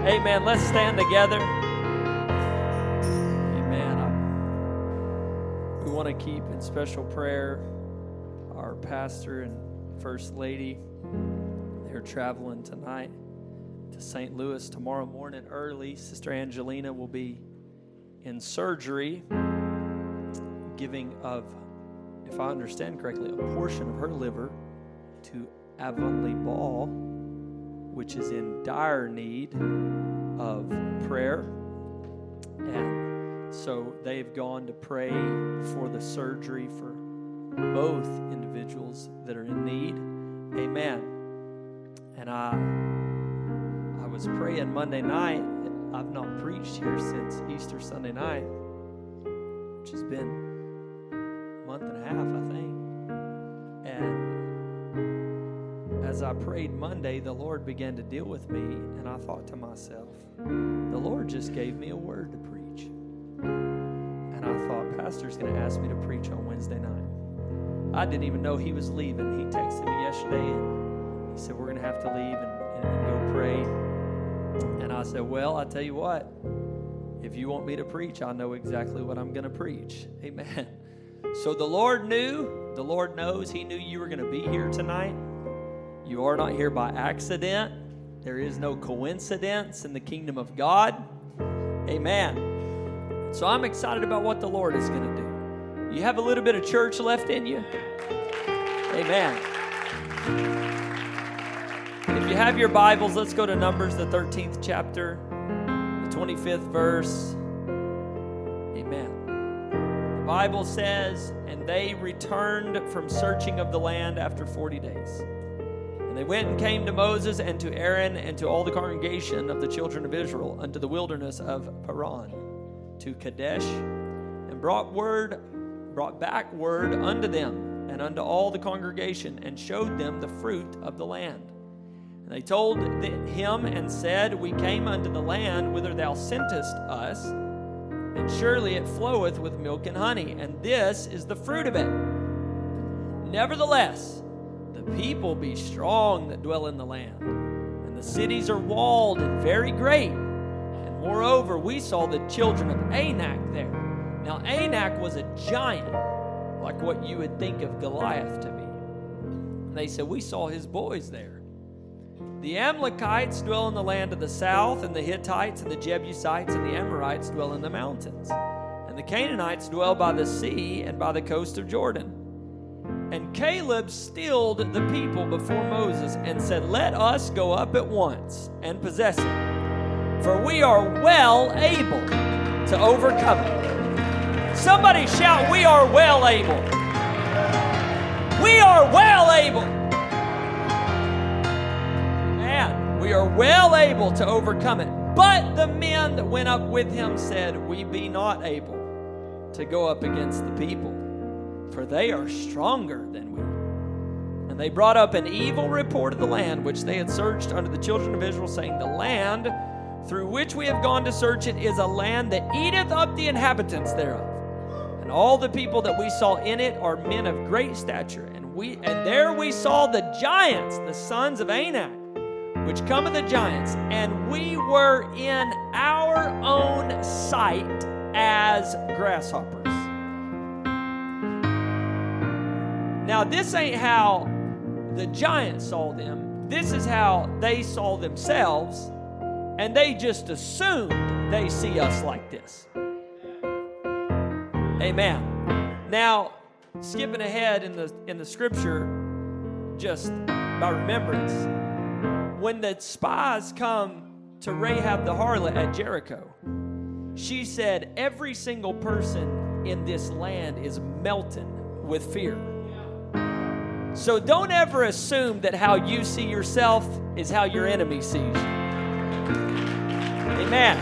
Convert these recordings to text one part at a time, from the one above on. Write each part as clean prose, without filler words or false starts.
Amen. Let's stand together. Amen. We want to keep in special prayer our pastor and first lady. They're traveling tonight to St. Louis. Tomorrow morning early, Sister Angelina will be in surgery, giving of, if I understand correctly, a portion of her liver to Avonlea Ball, which is in dire need of prayer. And so they've gone to pray for the surgery for both individuals that are in need. Amen. And I was praying Monday night. I've not preached here since Easter Sunday night, which has been a month and a half, I think. And as I prayed Monday, the Lord began to deal with me, and I thought to myself, the Lord just gave me a word to preach. And I thought, Pastor's going to ask me to preach on Wednesday night. I didn't even know he was leaving. He texted me yesterday, and he said, we're going to have to leave and go pray. And I said, well, I tell you what, if you want me to preach, I know exactly what I'm going to preach. Amen. So the Lord knew, the Lord knows, he knew you were going to be here tonight. You are not here by accident. There is no coincidence in the kingdom of God. Amen. So I'm excited about what the Lord is going to do. You have a little bit of church left in you? Amen. If you have your Bibles, let's go to Numbers, the 13th chapter, the 25th verse. Amen. The Bible says, and they returned from searching of the land after 40 days. And they went and came to Moses and to Aaron and to all the congregation of the children of Israel unto the wilderness of Paran, to Kadesh, and brought back word unto them and unto all the congregation, and showed them the fruit of the land. And they told him and said, we came unto the land whither thou sentest us, and surely it floweth with milk and honey, and this is the fruit of it. Nevertheless, the people be strong that dwell in the land, and the cities are walled and very great. And moreover, we saw the children of Anak there. Now Anak was a giant, like what you would think of Goliath to be. And they said, we saw his boys there. The Amalekites dwell in the land of the south, and the Hittites and the Jebusites and the Amorites dwell in the mountains. And the Canaanites dwell by the sea and by the coast of Jordan. And Caleb stilled the people before Moses and said, let us go up at once and possess it, for we are well able to overcome it. Somebody shout, we are well able. We are well able. Man, we are well able to overcome it. But the men that went up with him said, we be not able to go up against the people, for they are stronger than we. And they brought up an evil report of the land which they had searched unto the children of Israel, saying, the land through which we have gone to search it is a land that eateth up the inhabitants thereof. And all the people that we saw in it are men of great stature. And there we saw the giants, the sons of Anak, which come of the giants. And we were in our own sight as grasshoppers. Now, this ain't how the giants saw them. This is how they saw themselves. And they just assumed they see us like this. Amen. Now, skipping ahead in the scripture, just by remembrance, when the spies come to Rahab the harlot at Jericho, she said, every single person in this land is melting with fear. So don't ever assume that how you see yourself is how your enemy sees you. Amen.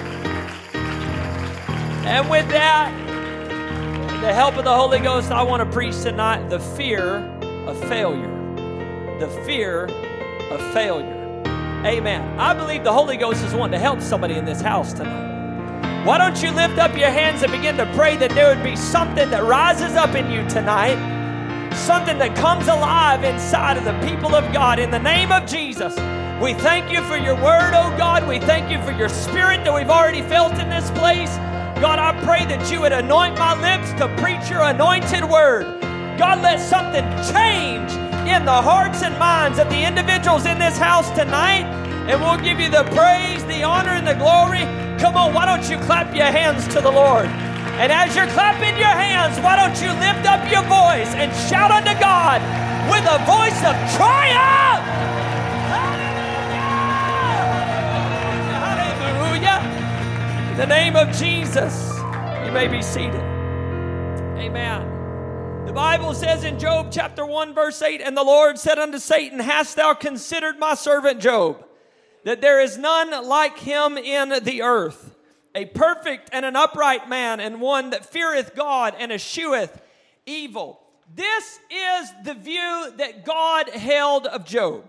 And with that, the help of the Holy Ghost, I want to preach tonight the fear of failure. The fear of failure. Amen. I believe the Holy Ghost is wanting to help somebody in this house tonight. Why don't you lift up your hands and begin to pray that there would be something that rises up in you tonight, something that comes alive inside of the people of God in the name of Jesus. We thank you for your word, oh God. We thank you for your spirit that we've already felt in this place. God, I pray that you would anoint my lips to preach your anointed word. God, let something change in the hearts and minds of the individuals in this house tonight. And we'll give you the praise, the honor, and the glory. Come on, why don't you clap your hands to the Lord? And as you're clapping your hands, why don't you lift up your voice and shout unto God with a voice of triumph? Hallelujah! Hallelujah! In the name of Jesus, you may be seated. Amen. The Bible says in Job chapter 1 verse 8, and the Lord said unto Satan, hast thou considered my servant Job, that there is none like him in the earth, a perfect and an upright man, and one that feareth God and escheweth evil. This is the view that God held of Job.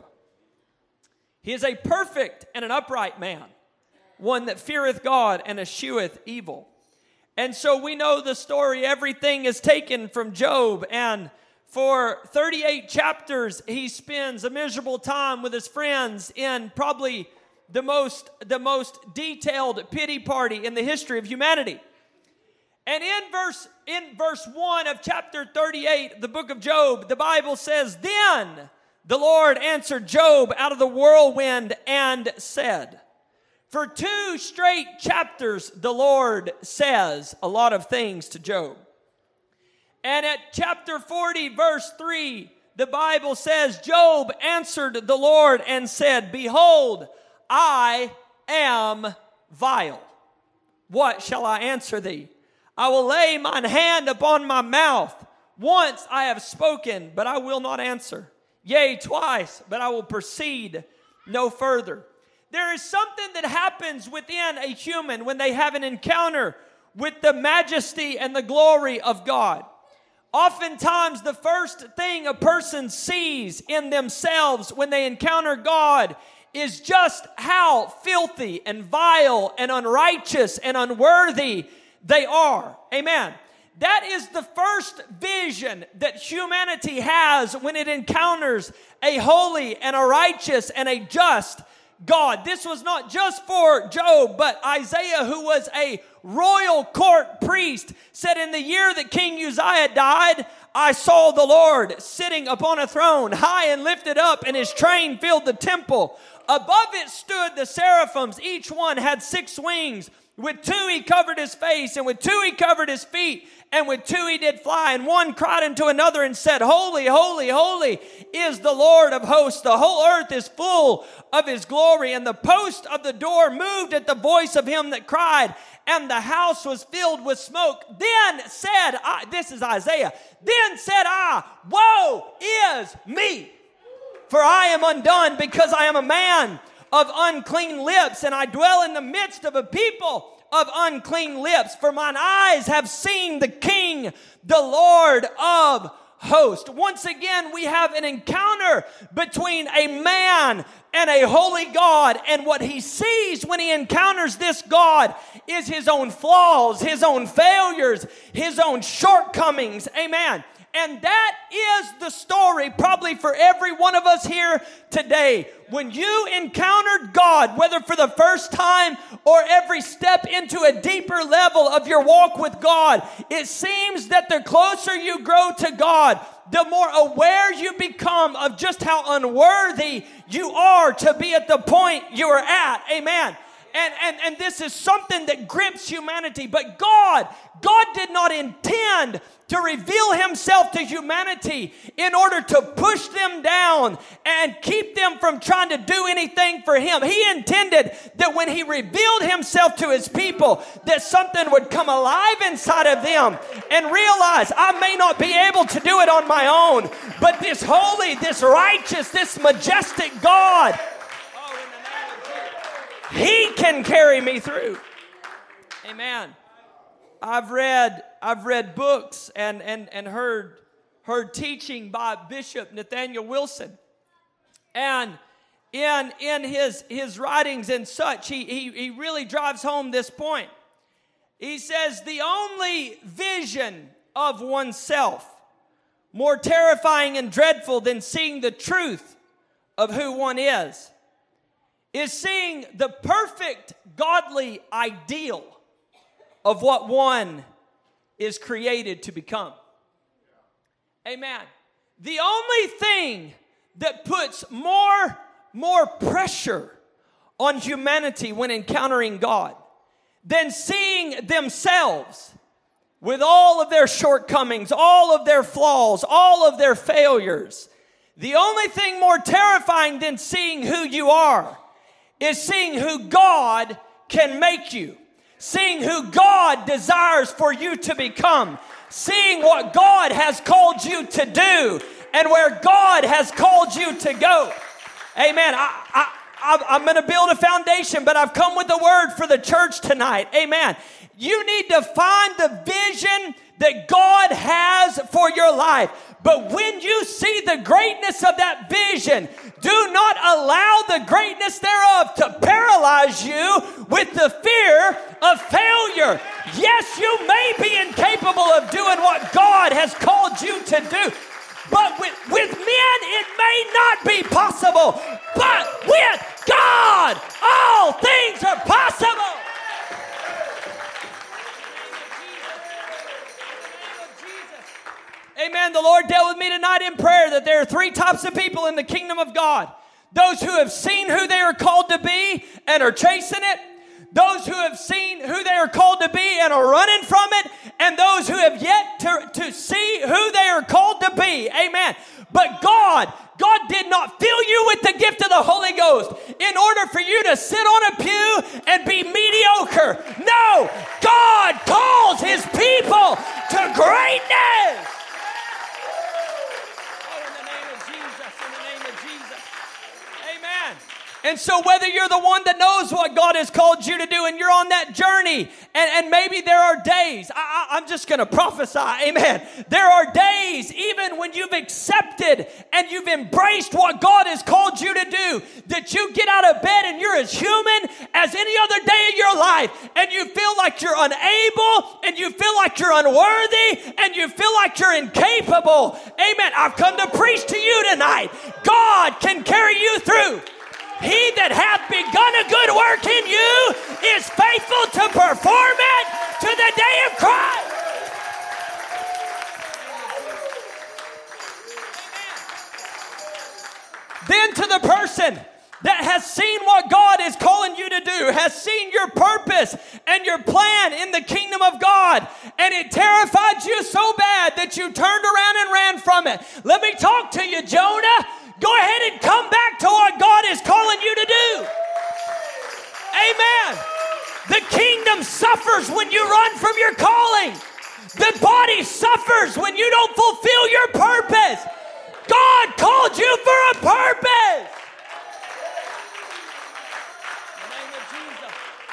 He is a perfect and an upright man, one that feareth God and escheweth evil. And so we know the story. Everything is taken from Job, and for 38 chapters, he spends a miserable time with his friends in probably the most detailed pity party in the history of humanity. And in verse 1 of chapter 38, the book of Job, the Bible says, then the Lord answered Job out of the whirlwind and said. For 2 straight chapters, the Lord says a lot of things to Job. And at chapter 40, verse 3, the Bible says, Job answered the Lord and said, behold, I am vile. What shall I answer thee? I will lay mine hand upon my mouth. Once I have spoken, but I will not answer. Yea, twice, but I will proceed no further. There is something that happens within a human when they have an encounter with the majesty and the glory of God. Oftentimes, the first thing a person sees in themselves when they encounter God is just how filthy and vile and unrighteous and unworthy they are. Amen. That is the first vision that humanity has when it encounters a holy and a righteous and a just God. This was not just for Job, but Isaiah, who was a royal court priest, said, in the year that King Uzziah died, I saw the Lord sitting upon a throne, high and lifted up, and his train filled the temple. Above it stood the seraphims. Each one had 6 wings. With 2 he covered his face, and with 2 he covered his feet, and with 2 he did fly. And one cried unto another and said, holy, holy, holy is the Lord of hosts. The whole earth is full of his glory. And the post of the door moved at the voice of him that cried, and the house was filled with smoke. Then said I, this is Isaiah, then said I, woe is me, for I am undone, because I am a man of unclean lips, and I dwell in the midst of a people of unclean lips. For mine eyes have seen the King, the Lord of hosts. Once again, we have an encounter between a man and a holy God, and what he sees when he encounters this God is his own flaws, his own failures, his own shortcomings. Amen. And that is the story probably for every one of us here today. When you encountered God, whether for the first time or every step into a deeper level of your walk with God, it seems that the closer you grow to God, the more aware you become of just how unworthy you are to be at the point you are at. Amen. And this is something that grips humanity. But God did not intend to reveal himself to humanity in order to push them down and keep them from trying to do anything for him. He intended that when he revealed himself to his people, that something would come alive inside of them and realize, I may not be able to do it on my own, but this holy, this righteous, this majestic God, he can carry me through. Amen. I've read books and heard teaching by Bishop Nathaniel Wilson. And in his writings and such, he really drives home this point. He says, the only vision of oneself more terrifying and dreadful than seeing the truth of who one is is seeing the perfect godly ideal of what one is created to become. Amen. The only thing that puts more pressure on humanity when encountering God than seeing themselves with all of their shortcomings, all of their flaws, all of their failures. The only thing more terrifying than seeing who you are is seeing who God can make you, seeing who God desires for you to become, seeing what God has called you to do and where God has called you to go. Amen. I'm going to build a foundation, but I've come with a word for the church tonight. Amen. You need to find the vision that God has for your life. But when you see the greatness of that vision, do not allow the greatness thereof to paralyze you with the fear of failure. Yes, you may be incapable of doing what God has called you to do. But with men, it may not be possible. But with God, all things are possible. Amen. The Lord dealt with me tonight in prayer that there are three types of people in the kingdom of God. Those who have seen who they are called to be and are chasing it. Those who have seen who they are called to be and are running from it. And those who have yet to see who they are called to be. Amen. But God did not fill you with the gift of the Holy Ghost in order for you to sit on a pew and be mediocre. No, God calls His people to greatness. And so whether you're the one that knows what God has called you to do and you're on that journey, and maybe there are days, I'm just going to prophesy, amen. There are days even when you've accepted and you've embraced what God has called you to do, that you get out of bed and you're as human as any other day of your life, and you feel like you're unable, and you feel like you're unworthy, and you feel like you're incapable. Amen. I've come to preach to you tonight. God can carry you through. He that hath begun a good work in you is faithful to perform it to the day of Christ. Then to the person that has seen what God is calling you to do, has seen your purpose and your plan in the kingdom of God, and it terrified you so bad that you turned around and ran from it. Let me talk to you, Jonah. Go ahead and come back to what God is calling you to do. Amen. The kingdom suffers when you run from your calling. The body suffers when you don't fulfill your purpose. God called you for a purpose. In the name of Jesus.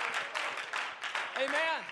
Amen.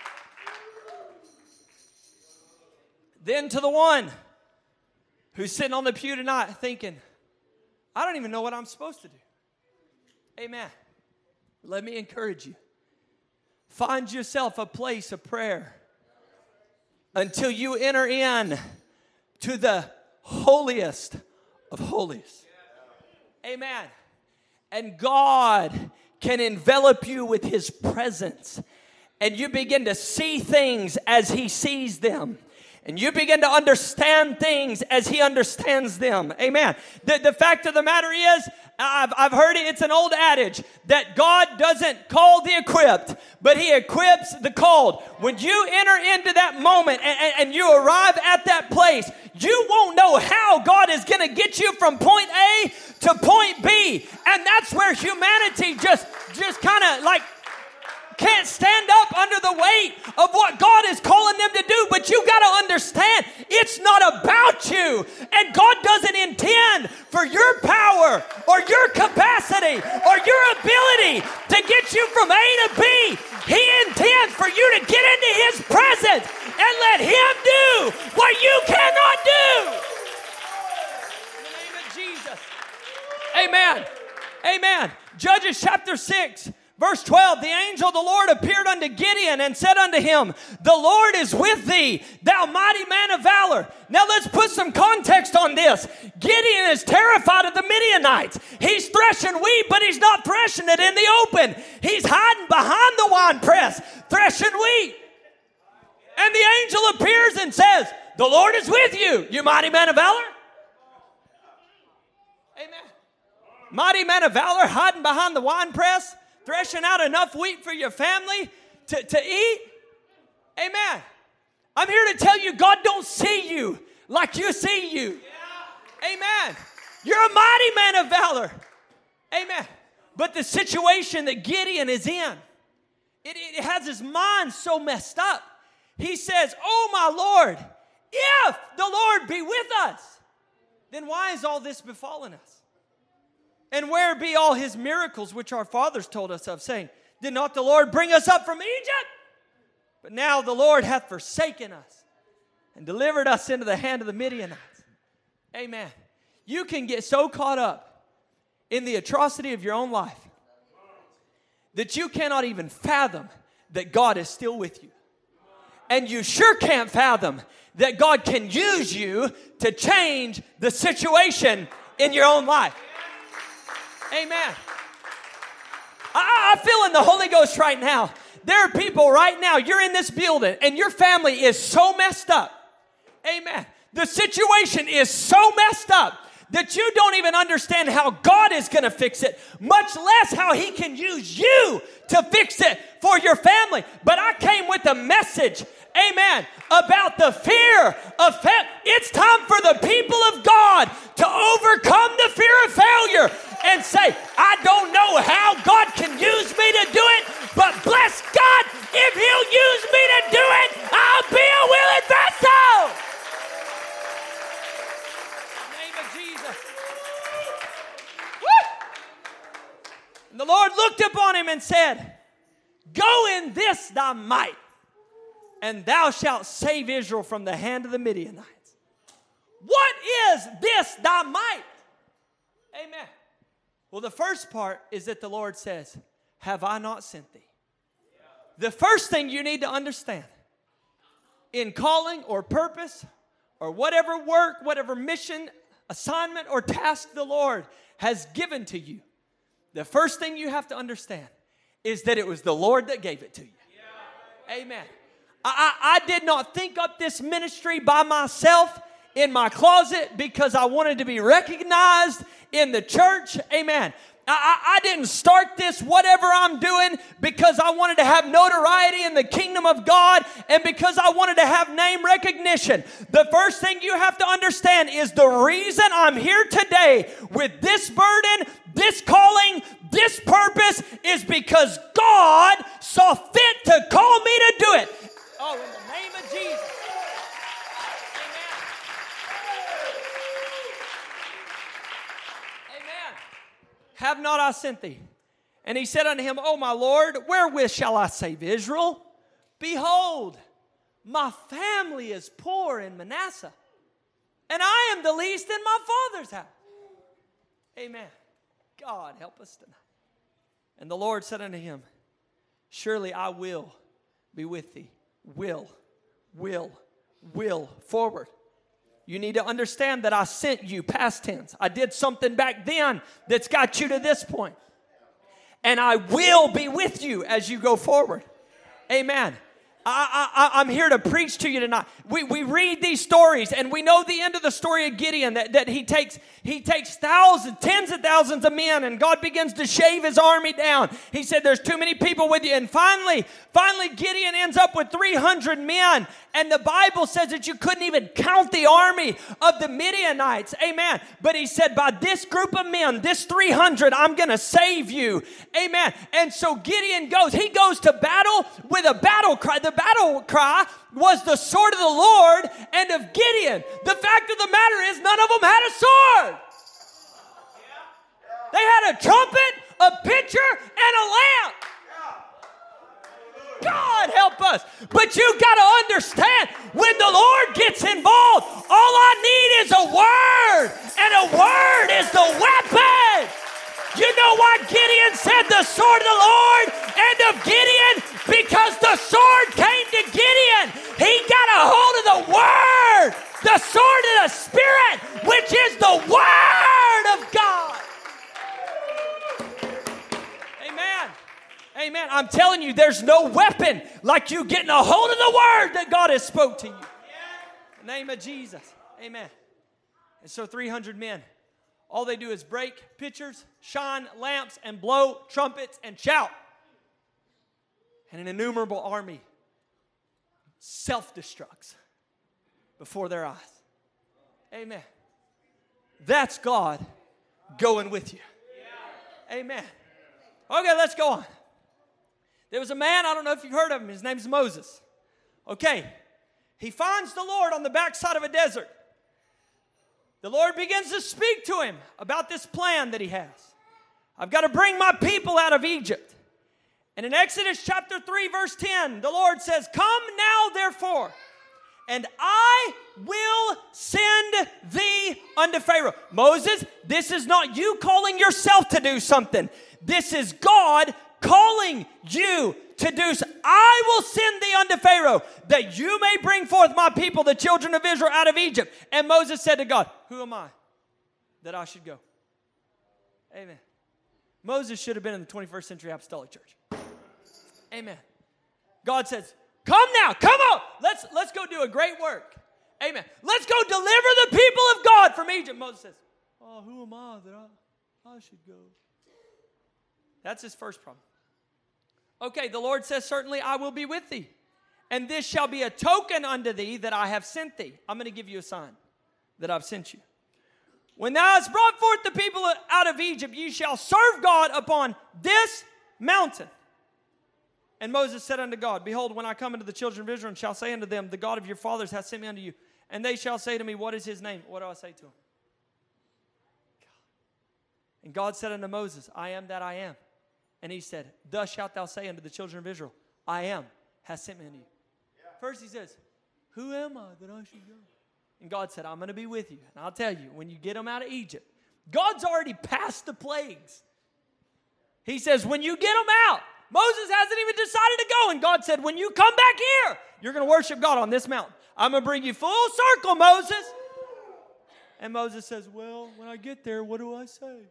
Then to the one who's sitting on the pew tonight thinking, I don't even know what I'm supposed to do. Amen. Let me encourage you. Find yourself a place of prayer until you enter in to the holiest of holies. Amen. And God can envelop you with His presence, and you begin to see things as He sees them. And you begin to understand things as He understands them. Amen. The fact of the matter is, I've heard it, it's an old adage, that God doesn't call the equipped, but He equips the called. When you enter into that moment and you arrive at that place, you won't know how God is going to get you from point A to point B. And that's where humanity just kind of like can't stand up under the weight of what God is calling them to do. But you got to understand, it's not about you. And God doesn't intend for your power or your capacity or your ability to get you from A to B. He intends for you to get into His presence and let Him do what you cannot do. In the name of Jesus. Amen. Amen. Judges chapter 6. Verse 12, the angel of the Lord appeared unto Gideon and said unto him, the Lord is with thee, thou mighty man of valor. Now let's put some context on this. Gideon is terrified of the Midianites. He's threshing wheat, but he's not threshing it in the open. He's hiding behind the winepress, threshing wheat. And the angel appears and says, the Lord is with you, you mighty man of valor. Amen. Mighty man of valor, hiding behind the winepress, threshing out enough wheat for your family to eat. Amen. I'm here to tell you, God don't see you like you see you. Amen. You're a mighty man of valor. Amen. But the situation that Gideon is in, it has his mind so messed up. He says, oh my Lord, if the Lord be with us, then why is all this befallen us? And where be all his miracles which our fathers told us of, saying, did not the Lord bring us up from Egypt? But now the Lord hath forsaken us and delivered us into the hand of the Midianites. Amen. You can get so caught up in the atrocity of your own life that you cannot even fathom that God is still with you. And you sure can't fathom that God can use you to change the situation in your own life. Amen. I feel in the Holy Ghost right now. There are people right now, you're in this building and your family is so messed up. Amen. The situation is so messed up that you don't even understand how God is going to fix it, much less how he can use you to fix it for your family. But I came with a message, amen, about the fear of failure. It's time for the people of God to overcome the fear of failure and say, I don't know how God can use me to do it, but bless God, if he'll use me to do it, I'll be a willing vessel. And the Lord looked upon him and said, go in this thy might, and thou shalt save Israel from the hand of the Midianites. What is this thy might? Amen. Well, the first part is that the Lord says, have I not sent thee? The first thing you need to understand in calling or purpose or whatever work, whatever mission, assignment, or task the Lord has given to you, the first thing you have to understand is that it was the Lord that gave it to you. Yeah. Amen. I did not think up this ministry by myself in my closet because I wanted to be recognized in the church. Amen. I didn't start this, whatever I'm doing, because I wanted to have notoriety in the kingdom of God and because I wanted to have name recognition. The first thing you have to understand is the reason I'm here today with this burden, this calling, this purpose is because God saw fit to call me to do it. Oh, in the name of Jesus. Have not I sent thee? And he said unto him, O my Lord, wherewith shall I save Israel? Behold, my family is poor in Manasseh, and I am the least in my father's house. Amen. God, help us tonight. And the Lord said unto him, surely I will be with thee. Will. Forward. You need to understand that I sent you, past tense. I did something back then that's got you to this point. And I will be with you as you go forward. Amen. I'm here to preach to you tonight. We read these stories and we know the end of the story of Gideon, that he takes thousands, tens of thousands of men, and God begins to shave his army down. He said, there's too many people with you. And finally Gideon ends up with 300 men. And the Bible says that you couldn't even count the army of the Midianites. Amen. But he said, by this group of men, this 300, I'm going to save you. Amen. And so Gideon goes. He goes to battle with a battle cry. The battle cry was the sword of the Lord and of Gideon. The fact of the matter is none of them had a sword. They had a trumpet, a pitcher, and a lamp. God help us. But you got to understand, when the Lord gets involved, all I need is a word. And a word is the weapon. You know why Gideon said the sword of the Lord and of Gideon? Because the sword came to Gideon. He got a hold of the Word, the sword of the Spirit, which is the Word of God. Amen. Amen. I'm telling you, there's no weapon like you getting a hold of the Word that God has spoke to you. In the name of Jesus. Amen. And so 300 men, all they do is break pitchers, shine lamps, and blow trumpets and shout. And an innumerable army self-destructs before their eyes. Amen. That's God going with you. Amen. Okay, let's go on. There was a man, I don't know if you've heard of him, his name's Moses. Okay, he finds the Lord on the backside of a desert. The Lord begins to speak to him about this plan that he has. I've got to bring my people out of Egypt. And in Exodus chapter 3, verse 10, the Lord says, "Come now, therefore, and I will send thee unto Pharaoh." Moses, this is not you calling yourself to do something. This is God calling you to do so. "I will send thee unto Pharaoh, that you may bring forth my people, the children of Israel, out of Egypt." And Moses said to God, "Who am I that I should go?" Amen. Moses should have been in the 21st century apostolic church. Amen. God says, "Come now, come on. Let's go do a great work." Amen. Let's go deliver the people of God from Egypt. Moses says, "Oh, who am I that I should go?" That's his first problem. Okay, the Lord says, "Certainly I will be with thee, and this shall be a token unto thee that I have sent thee." I'm going to give you a sign that I've sent you. "When thou hast brought forth the people out of Egypt, ye shall serve God upon this mountain." And Moses said unto God, "Behold, when I come unto the children of Israel, and shall say unto them, the God of your fathers hath sent me unto you, and they shall say to me, What is his name?" What do I say to them? And God said unto Moses, "I am that I am." And he said, "Thus shalt thou say unto the children of Israel, I am, has sent me unto you." First he says, "Who am I that I should go?" And God said, "I'm going to be with you. And I'll tell you, when you get them out of Egypt," God's already passed the plagues. He says, when you get them out, Moses hasn't even decided to go. And God said, when you come back here, you're going to worship God on this mountain. I'm going to bring you full circle, Moses. And Moses says, "Well, when I get there, what do I say?"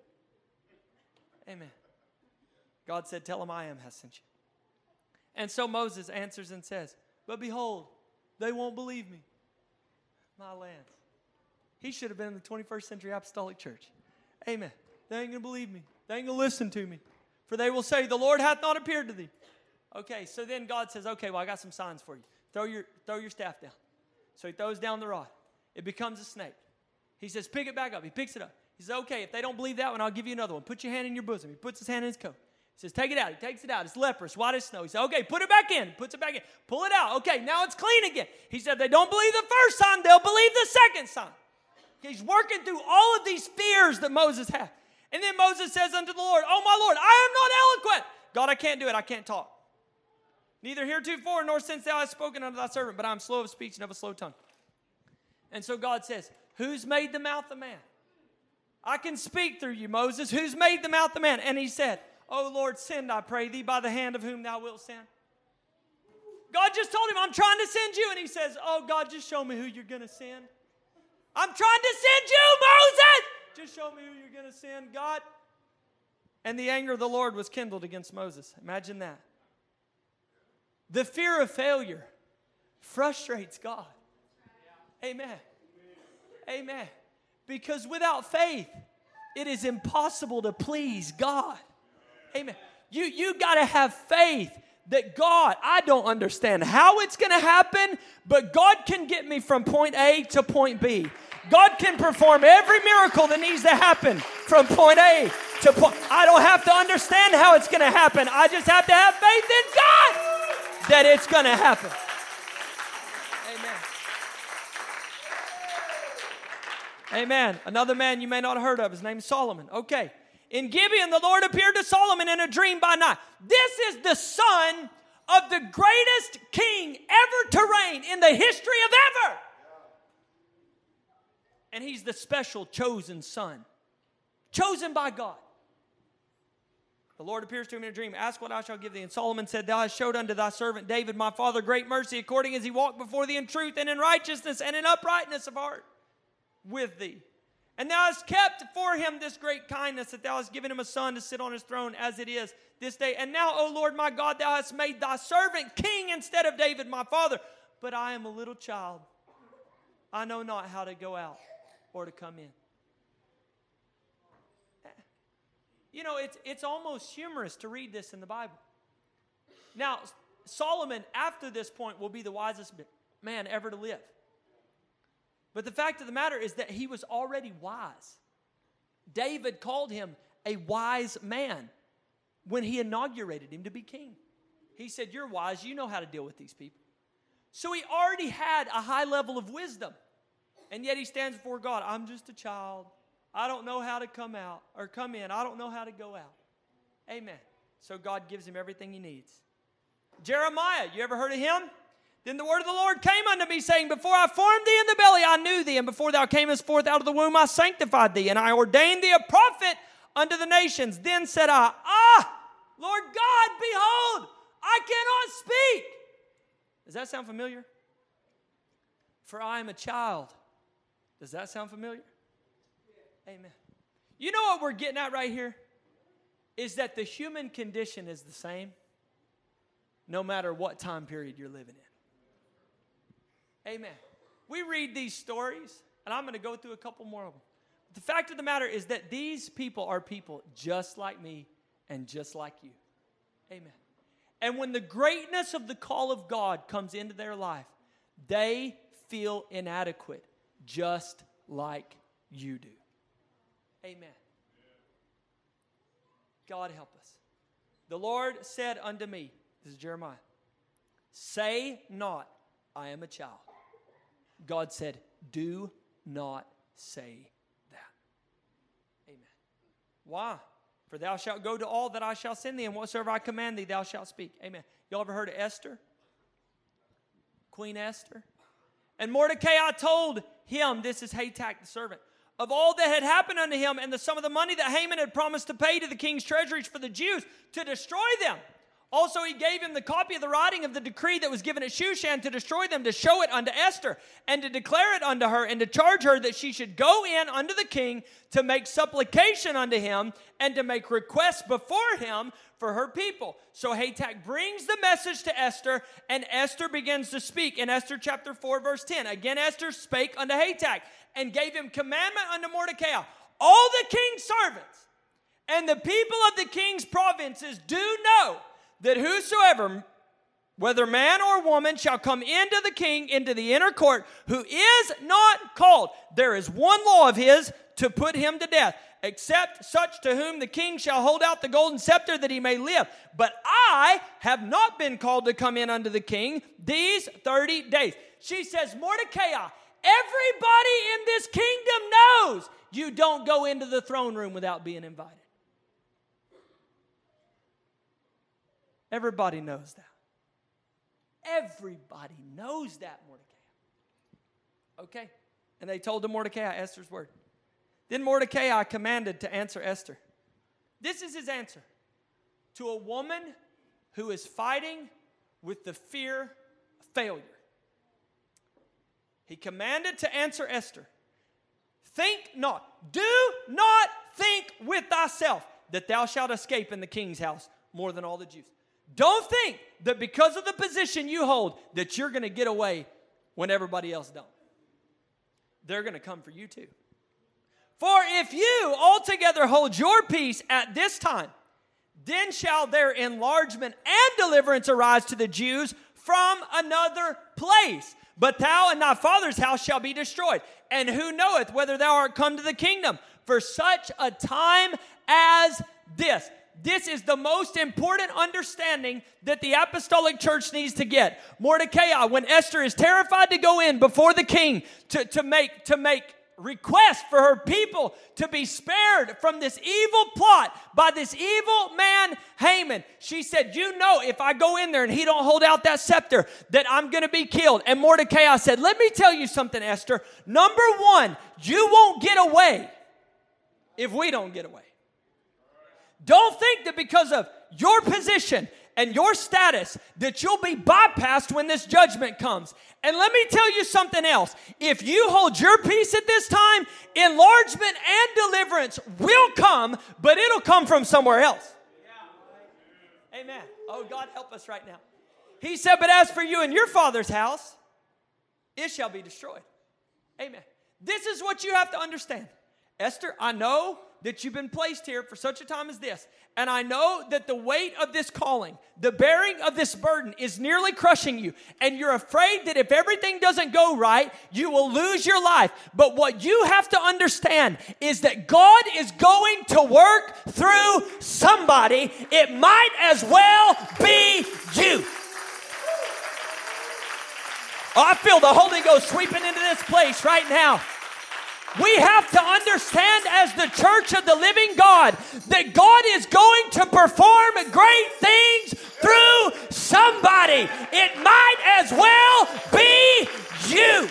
Amen. God said, "Tell him I am has sent you." And so Moses answers and says, "But behold, they won't believe me." My land. He should have been in the 21st century apostolic church. Amen. They ain't going to believe me. They ain't going to listen to me. "For they will say, the Lord hath not appeared to thee." Okay, so then God says, "Okay, well, I got some signs for you. Throw your staff down." So he throws down the rod. It becomes a snake. He says, "Pick it back up." He picks it up. He says, "Okay, if they don't believe that one, I'll give you another one. Put your hand in your bosom." He puts his hand in his coat. He says, "Take it out." He takes it out. It's leprous, white as snow. He said, "Okay, put it back in." He puts it back in. Pull it out. Okay, now it's clean again. He said, "If they don't believe the first sign, they'll believe the second sign." He's working through all of these fears that Moses had. And then Moses says unto the Lord, "Oh, my Lord, I am not eloquent." "God, I can't do it. I can't talk. Neither heretofore nor since thou hast spoken unto thy servant, but I am slow of speech and of a slow tongue." And so God says, "Who's made the mouth of man?" "I can speak through you, Moses. Who's made the mouth of man?" And he said, "O Lord, send, I pray thee, by the hand of whom thou wilt send." God just told him, "I'm trying to send you." And he says, "Oh, God, just show me who you're going to send. I'm trying to send you, Moses. Just show me who you're going to send, God." And the anger of the Lord was kindled against Moses. Imagine that. The fear of failure frustrates God. Amen. Amen. Because without faith, it is impossible to please God. Amen. You got to have faith that God, I don't understand how it's going to happen, but God can get me from point A to point B. God can perform every miracle that needs to happen from point A to point. I don't have to understand how it's going to happen. I just have to have faith in God that it's going to happen. Amen. Amen. Another man you may not have heard of, his name is Solomon. Okay. In Gibeon, the Lord appeared to Solomon in a dream by night. This is the son of the greatest king ever to reign in the history of ever. And he's the special chosen son, chosen by God. The Lord appears to him in a dream. Ask what I shall give thee. And Solomon said, Thou hast showed unto thy servant David, my father, great mercy, according as he walked before thee in truth and in righteousness and in uprightness of heart with thee. And thou hast kept for him this great kindness, that thou hast given him a son to sit on his throne as it is this day. And now, O Lord my God, thou hast made thy servant king instead of David my father. But I am a little child. I know not how to go out or to come in. You know, it's almost humorous to read this in the Bible. Now, Solomon, after this point, will be the wisest man ever to live. But the fact of the matter is that he was already wise. David called him a wise man when he inaugurated him to be king. He said, you're wise, you know how to deal with these people. So he already had a high level of wisdom. And yet he stands before God. I'm just a child. I don't know how to come out or come in. I don't know how to go out. Amen. So God gives him everything he needs. Jeremiah, you ever heard of him? Then the word of the Lord came unto me, saying, Before I formed thee in the belly, I knew thee, and before thou camest forth out of the womb, I sanctified thee, and I ordained thee a prophet unto the nations. Then said I, Lord God, behold, I cannot speak. Does that sound familiar? For I am a child. Does that sound familiar? Amen. You know what we're getting at right here? Is that the human condition is the same no matter what time period you're living in. Amen. We read these stories, and I'm going to go through a couple more of them. But the fact of the matter is that these people are people just like me and just like you. Amen. And when the greatness of the call of God comes into their life, they feel inadequate just like you do. Amen. God help us. The Lord said unto me, this is Jeremiah, say not, I am a child. God said, do not say that. Amen. Why? For thou shalt go to all that I shall send thee, and whatsoever I command thee, thou shalt speak. Amen. Y'all ever heard of Esther? Queen Esther? And Mordecai told him, this is Hatak the servant, of all that had happened unto him and the sum of the money that Haman had promised to pay to the king's treasuries for the Jews to destroy them. Also, he gave him the copy of the writing of the decree that was given at Shushan to destroy them, to show it unto Esther, and to declare it unto her, and to charge her that she should go in unto the king to make supplication unto him, and to make requests before him for her people. So Hatak brings the message to Esther, and Esther begins to speak. In Esther chapter 4, verse 10, again Esther spake unto Hatak, and gave him commandment unto Mordecai. All the king's servants and the people of the king's provinces do know that whosoever, whether man or woman, shall come into the king, into the inner court, who is not called, there is one law of his to put him to death, except such to whom the king shall hold out the golden scepter that he may live. But I have not been called to come in unto the king these 30 days. She says, Mordecai, everybody in this kingdom knows you don't go into the throne room without being invited. Everybody knows that. Everybody knows that, Mordecai. Okay? And they told to Mordecai Esther's word. Then Mordecai commanded to answer Esther. This is his answer. To a woman who is fighting with the fear of failure. He commanded to answer Esther. Think not, do not think with thyself that thou shalt escape in the king's house more than all the Jews. Don't think that because of the position you hold that you're going to get away when everybody else don't. They're going to come for you too. For if you altogether hold your peace at this time, then shall their enlargement and deliverance arise to the Jews from another place. But thou and thy father's house shall be destroyed. And who knoweth whether thou art come to the kingdom for such a time as this? This is the most important understanding that the apostolic church needs to get. Mordecai, when Esther is terrified to go in before the king to make request for her people to be spared from this evil plot by this evil man Haman, she said, you know, if I go in there and he don't hold out that scepter, that I'm going to be killed. And Mordecai said, let me tell you something, Esther. Number one, you won't get away if we don't get away. Don't think that because of your position and your status that you'll be bypassed when this judgment comes. And let me tell you something else. If you hold your peace at this time, enlargement and deliverance will come, but it'll come from somewhere else. Amen. Oh, God, help us right now. He said, but as for you and your father's house, it shall be destroyed. Amen. This is what you have to understand. Esther, I know that you've been placed here for such a time as this. And I know that the weight of this calling, the bearing of this burden is nearly crushing you. And you're afraid that if everything doesn't go right, you will lose your life. But what you have to understand is that God is going to work through somebody. It might as well be you. Oh, I feel the Holy Ghost sweeping into this place right now. We have to understand as the church of the living God that God is going to perform great things through somebody. It might as well be you.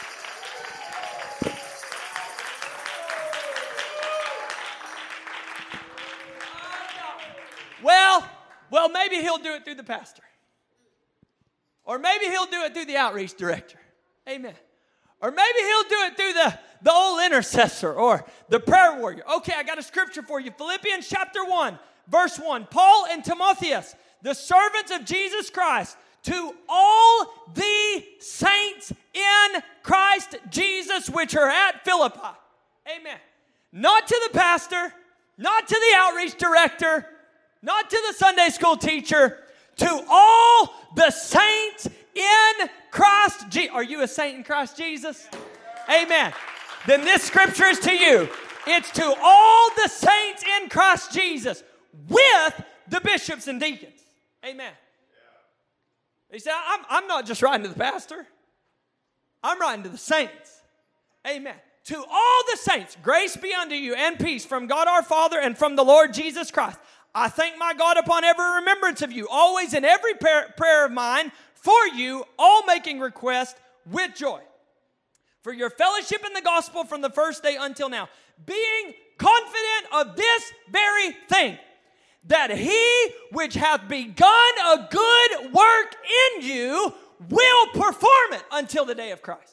Well, maybe he'll do it through the pastor. Or maybe he'll do it through the outreach director. Amen. Or maybe he'll do it through the old intercessor or the prayer warrior. Okay, I got a scripture for you. Philippians chapter 1, verse 1. Paul and Timotheus, the servants of Jesus Christ, to all the saints in Christ Jesus which are at Philippi. Amen. Not to the pastor, not to the outreach director, not to the Sunday school teacher, to all the saints in Christ Jesus. Are you a saint in Christ Jesus? Amen. Then this scripture is to you. It's to all the saints in Christ Jesus with the bishops and deacons. Amen. He said, I'm not just writing to the pastor. I'm writing to the saints. Amen. To all the saints, grace be unto you and peace from God our Father and from the Lord Jesus Christ. I thank my God upon every remembrance of you, always in every prayer of mine for you, all making request with joy, for your fellowship in the gospel from the first day until now, being confident of this very thing, that he which hath begun a good work in you will perform it until the day of Christ.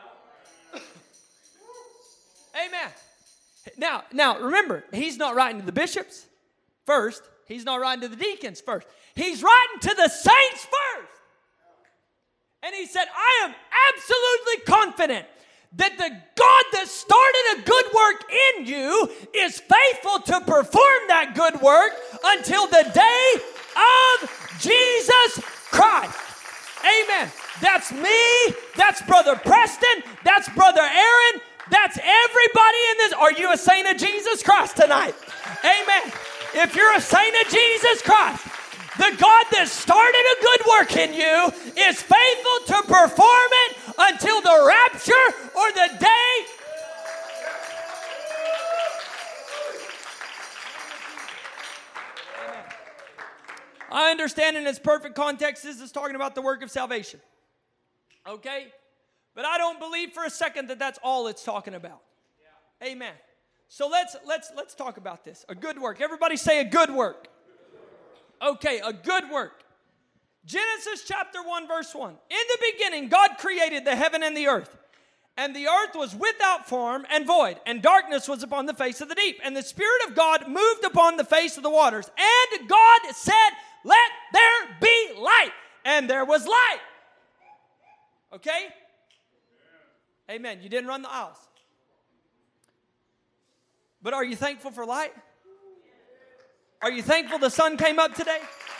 Amen. Now, remember, he's not writing to the bishops first. He's not writing to the deacons first. He's writing to the saints first. And he said, I am absolutely confident that the God that started a good work in you is faithful to perform that good work until the day of Jesus Christ. Amen. That's me. That's Brother Preston. That's Brother Aaron. That's everybody in this. Are you a saint of Jesus Christ tonight? Amen. If you're a saint of Jesus Christ, the God that started a good work in you is faithful to perform it until the rapture or the day. Amen. I understand in its perfect context, this is talking about the work of salvation. Okay? But I don't believe for a second that that's all it's talking about. Yeah. Amen. So let's talk about this. A good work. Everybody say a good work. Okay, a good work. Genesis chapter 1, verse 1. In the beginning, God created the heaven and the earth. And the earth was without form and void, and darkness was upon the face of the deep. And the Spirit of God moved upon the face of the waters. And God said, let there be light. And there was light. Okay? Amen. You didn't run the aisles. But are you thankful for light? Are you thankful the sun came up today?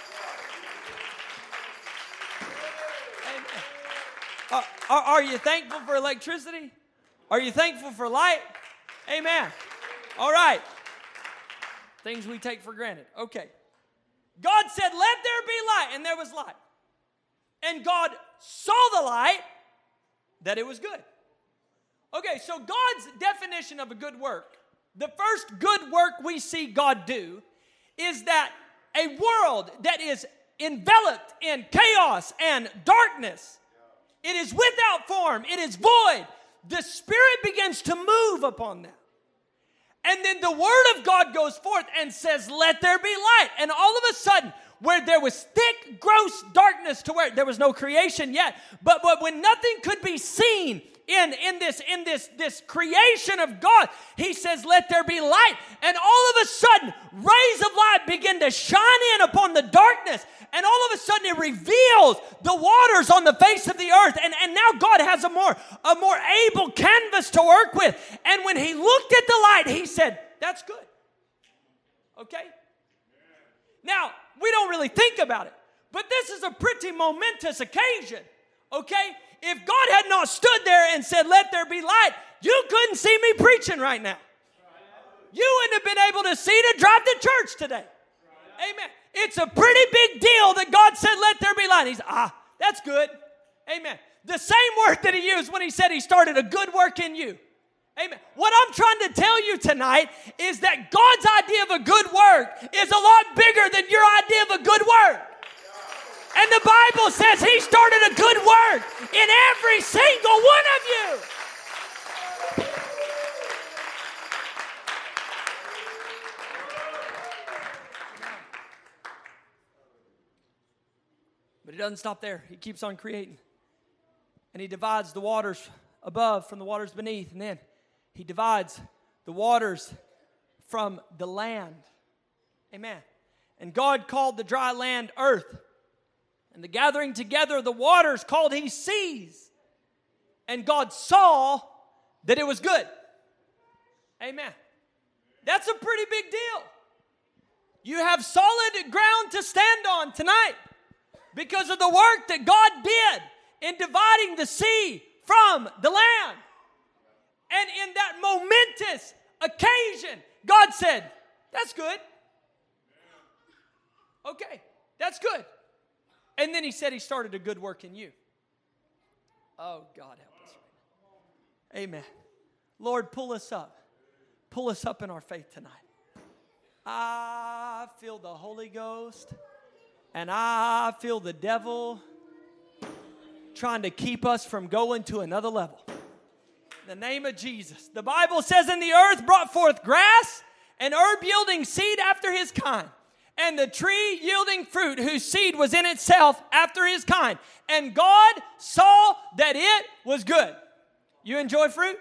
Amen. Are you thankful for electricity? Are you thankful for light? Amen. All right. Things we take for granted. Okay. God said, let there be light, and there was light. And God saw the light, that it was good. Okay, so God's definition of a good work, the first good work we see God do is that a world that is enveloped in chaos and darkness, it is without form, it is void. The Spirit begins to move upon that. And then the word of God goes forth and says, let there be light. And all of a sudden, where there was thick, gross darkness to where there was no creation yet, but when nothing could be seen in this creation of God, he says, let there be light. And all of a sudden, rays of light begin to shine in upon the darkness. And all of a sudden it reveals the waters on the face of the earth. And now God has a more able canvas to work with. And when he looked at the light, he said, that's good. Okay? Now, we don't really think about it, but this is a pretty momentous occasion. Okay? If God had not stood there and said, let there be light, you couldn't see me preaching right now. You wouldn't have been able to see to drive to church today. Amen. It's a pretty big deal that God said, let there be light. He's, that's good. Amen. The same word that he used when he said he started a good work in you. Amen. What I'm trying to tell you tonight is that God's idea of a good work is a lot bigger than your idea of a good work. And the Bible says he started a good work in every single one of you. But he doesn't stop there. He keeps on creating. And he divides the waters above from the waters beneath. And then he divides the waters from the land. Amen. And God called the dry land earth. And the gathering together of the waters called he seas. And God saw that it was good. Amen. That's a pretty big deal. You have solid ground to stand on tonight because of the work that God did in dividing the sea from the land. And in that momentous occasion, God said, that's good. Okay, that's good. And then he said he started a good work in you. Oh, God help us. Amen. Lord, pull us up. Pull us up in our faith tonight. I feel the Holy Ghost and I feel the devil trying to keep us from going to another level. In the name of Jesus. The Bible says, and the earth brought forth grass and herb yielding seed after his kind. And the tree yielding fruit whose seed was in itself after his kind. And God saw that it was good. You enjoy fruit?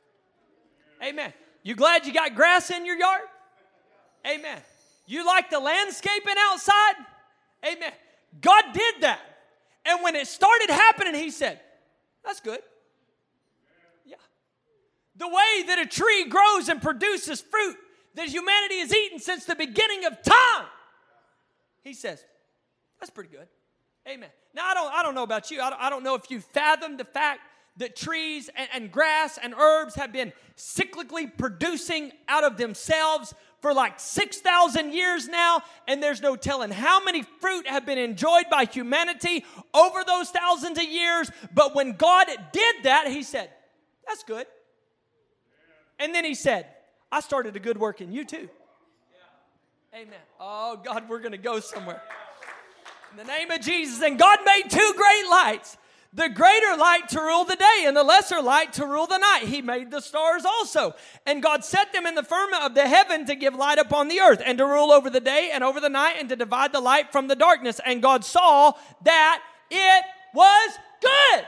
Amen. You glad you got grass in your yard? Amen. You like the landscaping outside? Amen. God did that. And when it started happening, he said, that's good. Yeah. The way that a tree grows and produces fruit that humanity has eaten since the beginning of time, he says, that's pretty good. Amen. Now, I don't know about you. I don't know if you fathom the fact that trees and grass and herbs have been cyclically producing out of themselves for like 6,000 years now, and there's no telling how many fruit have been enjoyed by humanity over those thousands of years. But when God did that, he said, that's good. And then he said, I started a good work in you too. Amen. Oh, God, we're going to go somewhere. In the name of Jesus. And God made two great lights. The greater light to rule the day and the lesser light to rule the night. He made the stars also. And God set them in the firmament of the heaven to give light upon the earth and to rule over the day and over the night and to divide the light from the darkness. And God saw that it was good.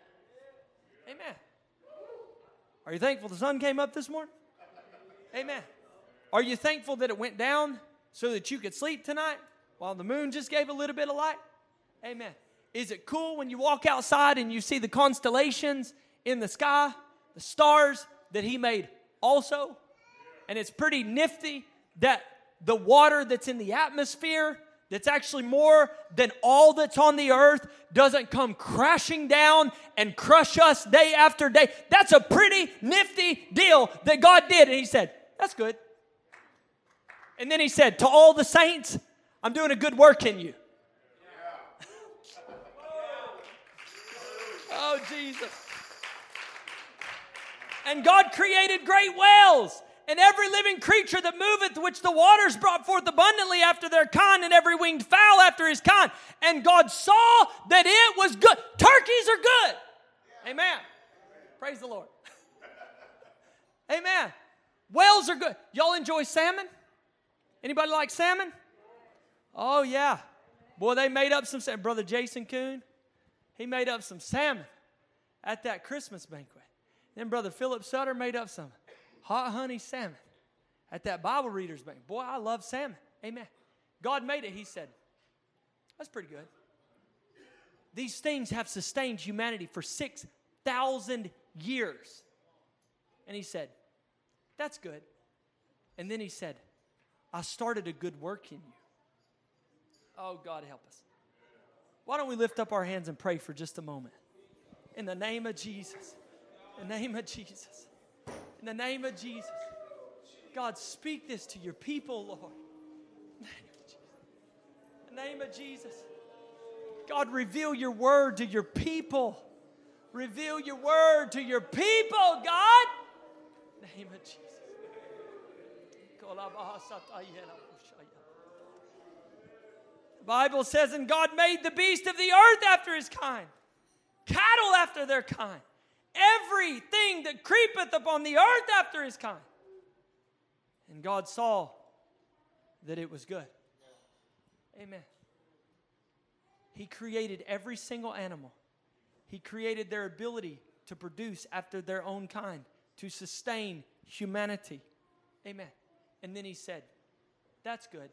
Amen. Are you thankful the sun came up this morning? Amen. Are you thankful that it went down so that you could sleep tonight while the moon just gave a little bit of light? Amen. Is it cool when you walk outside and you see the constellations in the sky, the stars that he made also? And it's pretty nifty that the water that's in the atmosphere, that's actually more than all that's on the earth, doesn't come crashing down and crush us day after day. That's a pretty nifty deal that God did. And he said, that's good. And then he said, to all the saints, I'm doing a good work in you. Oh, Jesus. And God created great whales and every living creature that moveth, which the waters brought forth abundantly after their kind, and every winged fowl after his kind. And God saw that it was good. Turkeys are good. Amen. Praise the Lord. Amen. Whales are good. Y'all enjoy salmon? Anybody like salmon? Oh, yeah. Boy, they made up some salmon. Brother Jason Kuhn, he made up some salmon at that Christmas banquet. Then Brother Philip Sutter made up some hot honey salmon at that Bible readers banquet. Boy, I love salmon. Amen. God made it. He said, that's pretty good. These things have sustained humanity for 6,000 years. And he said, that's good. And then he said, I started a good work in you. Oh, God help us. Why don't we lift up our hands and pray for just a moment? In the name of Jesus. In the name of Jesus. In the name of Jesus. God, speak this to your people, Lord. In the name of Jesus. God, reveal your word to your people. Reveal your word to your people, God. In the name of Jesus. The Bible says, and God made the beast of the earth after his kind, cattle after their kind, everything that creepeth upon the earth after his kind. And God saw that it was good. Amen. He created every single animal. He created their ability to produce after their own kind, to sustain humanity. Amen. And then he said, that's good.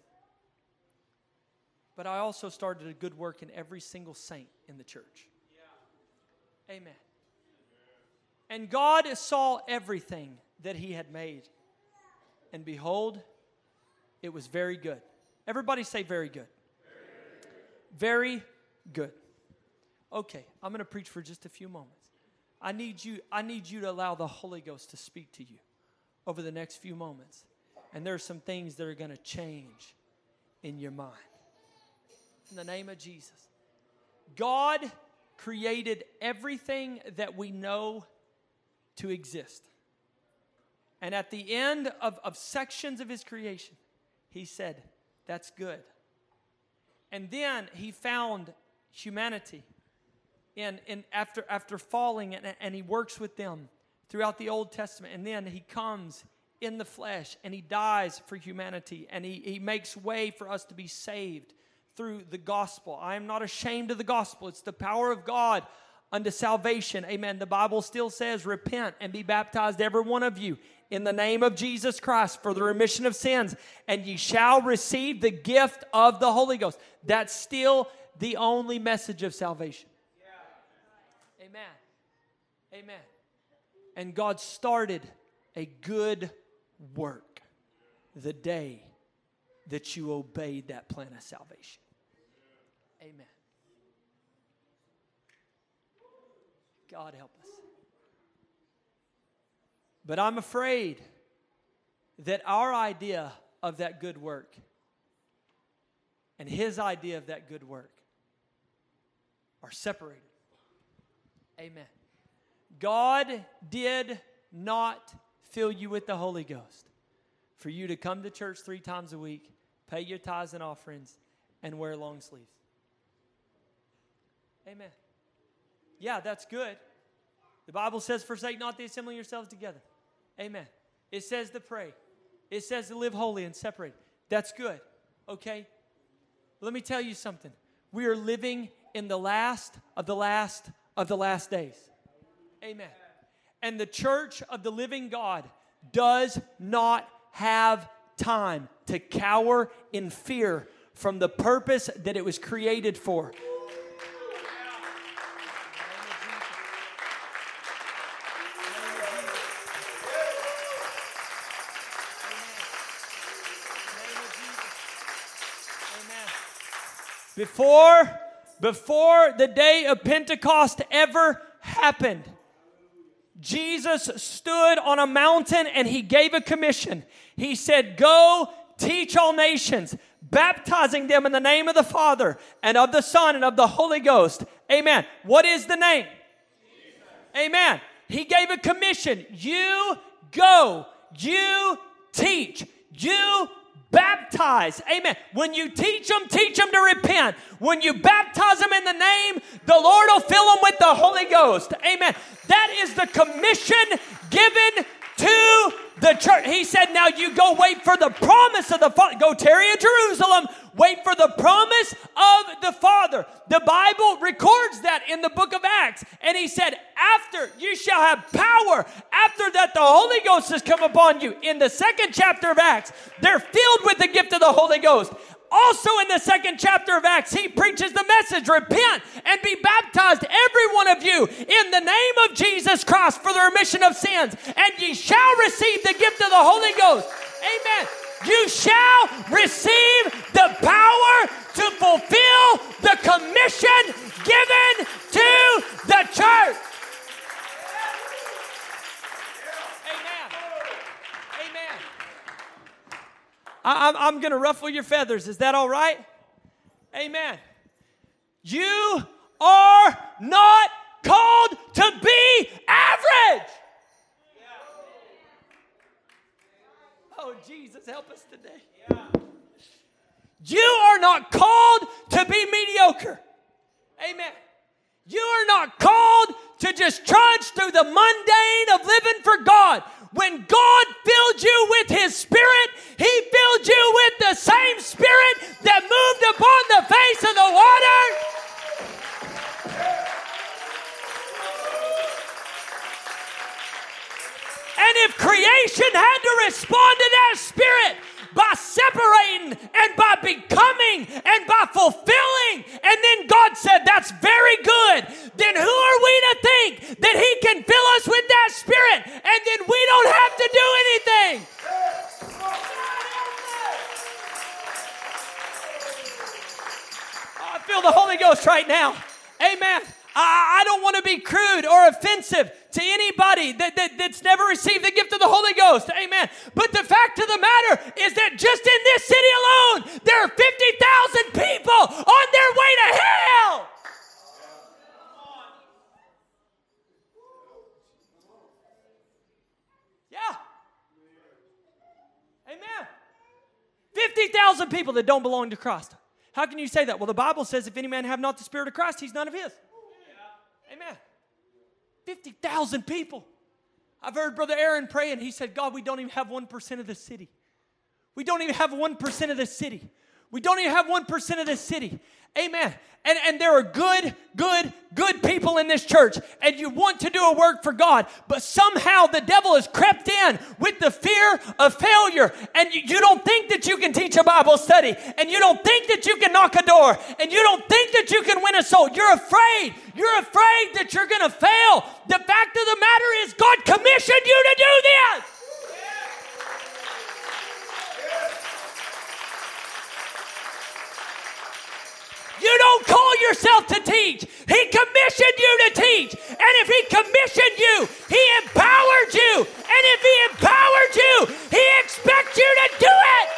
But I also started a good work in every single saint in the church. Yeah. Amen. And God saw everything that he had made. And behold, it was very good. Everybody say very good. Very good. Okay, I'm going to preach for just a few moments. I need you to allow the Holy Ghost to speak to you over the next few moments. And there are some things that are going to change in your mind. In the name of Jesus. God created everything that we know to exist. And at the end of sections of his creation, he said, that's good. And then he found humanity after falling, and he works with them throughout the Old Testament. And then he comes in the flesh, and he dies for humanity, and he makes way for us to be saved through the gospel. I am not ashamed of the gospel. It's the power of God unto salvation. Amen. The Bible still says, repent and be baptized, every one of you, in the name of Jesus Christ for the remission of sins, and ye shall receive the gift of the Holy Ghost. That's still the only message of salvation. Yeah. Amen. Amen. And God started a good work the day that you obeyed that plan of salvation. Amen. God help us. But I'm afraid that our idea of that good work and his idea of that good work are separated. Amen. God did not fill you with the Holy Ghost for you to come to church 3 times a week, pay your tithes and offerings, and wear long sleeves. Amen. Yeah, that's good. The Bible says, forsake not the assembling yourselves together. Amen. It says to pray. It says to live holy and separate. That's good. Okay? Let me tell you something. We are living in the last of the last of the last days. Amen. And the church of the living God does not have time to cower in fear from the purpose that it was created for. Before the day of Pentecost ever happened, Jesus stood on a mountain and he gave a commission. He said, go teach all nations, baptizing them in the name of the Father and of the Son and of the Holy Ghost. Amen. What is the name? Jesus. Amen. He gave a commission. You go, you teach, you baptize. Amen. When you teach them to repent. When you baptize them in the name, the Lord will fill them with the Holy Ghost. Amen. That is the commission given to The church, he said, now you go wait for the promise of the Father. Go tarry at Jerusalem. Wait for the promise of the Father. The Bible records that in the book of Acts. And he said, after you shall have power, after that the Holy Ghost has come upon you. In the second chapter of Acts, they're filled with the gift of the Holy Ghost. Also in the second chapter of Acts, he preaches the message, repent and be baptized, every one of you, in the name of Jesus Christ for the remission of sins, and ye shall receive the gift of the Holy Ghost. Amen. You shall receive the power to fulfill the commission given to the church. I'm going to ruffle your feathers. Is that all right? Amen. You are not called to be average. Oh, Jesus, help us today. You are not called to be mediocre. Amen. You are not called to just trudge through the mundane of living for God. When God filled you with His Spirit, He filled you with the same Spirit that moved upon the face of the water. And if creation had to respond to that Spirit by separating and by becoming and by fulfilling, and then God said, that's very good, then who are we to think that He can fill us with that Spirit and then we don't have to do anything? Oh, I feel the Holy Ghost right now. Amen. I don't want to be crude or offensive to anybody that's never received the gift of the Holy Ghost. Amen. But the fact of the matter is that just in this city alone, there are 50,000 people on their way to hell. Yeah. Amen. 50,000 people that don't belong to Christ. How can you say that? Well, the Bible says if any man have not the Spirit of Christ, he's none of His. Amen. 50,000 people. I've heard Brother Aaron pray, and he said, God, we don't even have 1% of the city. We don't even have 1% of the city. We don't even have 1% of this city. Amen. And there are good people in this church, and you want to do a work for God, but somehow the devil has crept in with the fear of failure, and you don't think that you can teach a Bible study, and you don't think that you can knock a door, and you don't think that you can win a soul. You're afraid. You're afraid that you're going to fail. The fact of the matter is God commissioned you to do this. You don't call yourself to teach. He commissioned you to teach. And if He commissioned you, He empowered you. And if He empowered you, He expects you to do it.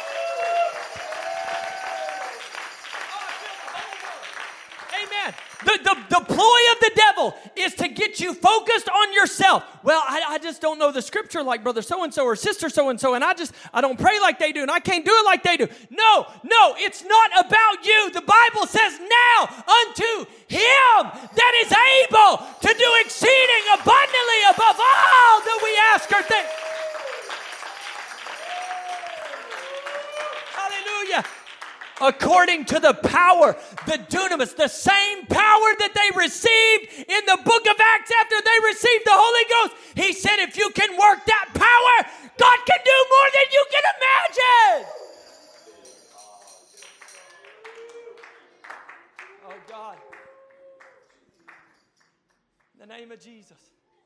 Amen. The ploy of the devil is to get you focused on yourself. Well, I just don't know the scripture like brother so-and-so or sister so-and-so, and I don't pray like they do, and I can't do it like they do. No, it's not about you. The Bible says now unto Him that is able to do exceeding abundantly above all that we ask or think. Hallelujah. According to the power, the dunamis, the same power that they received in the book of Acts after they received the Holy Ghost. He said, if you can work that power, God can do more than you can imagine. Oh, God. In the name of Jesus.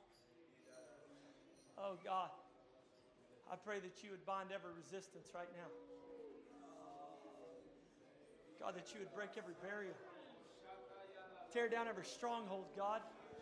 Oh, God. I pray that you would bind every resistance right now. God, that you would break every barrier. Tear down every stronghold, God.